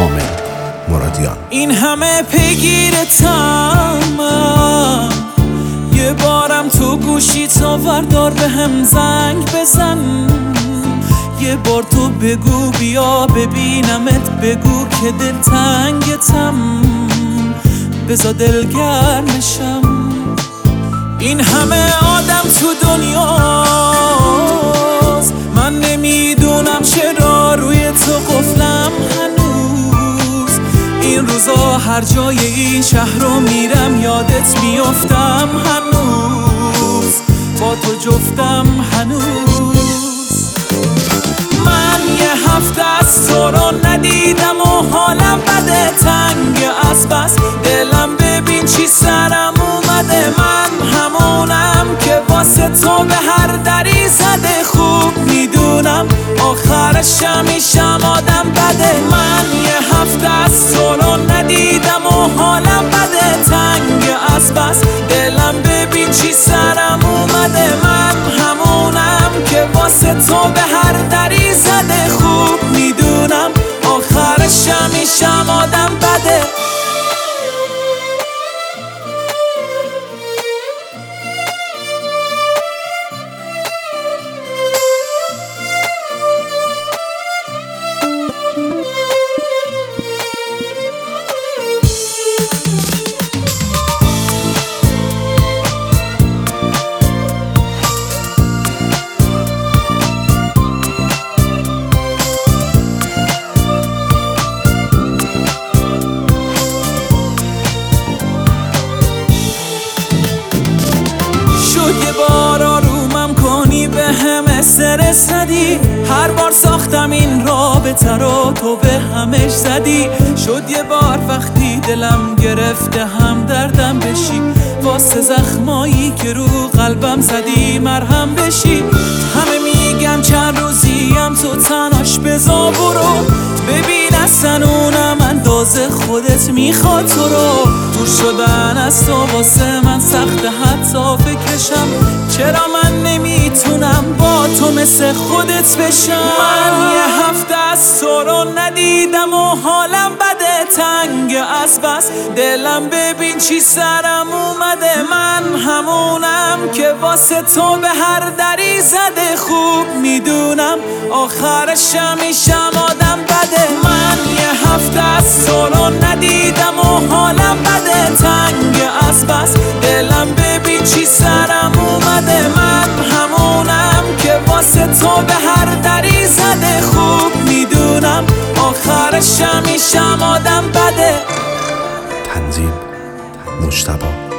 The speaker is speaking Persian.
کامل مرادیان. این همه پیگیرتم، یه بارم تو گوشی تا وردار به هم زنگ بزن، یه بار تو بگو بیا ببینمت، بگو که دلتنگتم بذار دلگرمشم. این همه آدم تو دنیاست، من نمیدونم چرا روی تو قفلم هنوز. این روزا هر جای این شهر رو میرم یادت میافتم هنوز، با تو جفتم هنوز. من یه هفته از تو رو ندیدم و حالم بده، تنگ از بس دلم ببین چی سرم اومده. من همونم که واسه تو به هر دری زده، خوب میدونم آخرش همیشم آدم بده. من یه هفته از تو رو ندیدم و حالم بده، تنگ از بس دلم ببین چی سرم اومده. من همونم که واسه تو به هر دری زده، خوب میدونم آخرش همیشم آدم بده. یه بار آرومم کنی به هم استرس ندی، هر بار ساختم این رابطه رو تو به همش زدی. شد یه بار وقتی دلم گرفته هم دردم بشی، واسه زخمایی که رو قلبم زدی مرهم بشی. همه میگم چند روزیم تو تناش بزا برو، ببین اصلا اونم اندازه خودت میخواد تو رو. دور شدن از تو واسه من سخته حتی فکرشم، چرا من نمیتونم با تو مثل خودت بشم. من یه هفته از تو رو ندیدم و حالم بده، تنگ از بس دلم ببین چی سرم اومده. من همونم که واسه تو به هر دری زده، خوب میدونم آخرش همیشم آدم بده. من یه هفته از تو رو ندیدم و حالم بده، تنگ از بس دلم ببین چی سرم اومده. من همونم که واسه تو به هر دری زده، خوب میدونم آخرش همیشم آدم بده. تنظیم مجتبی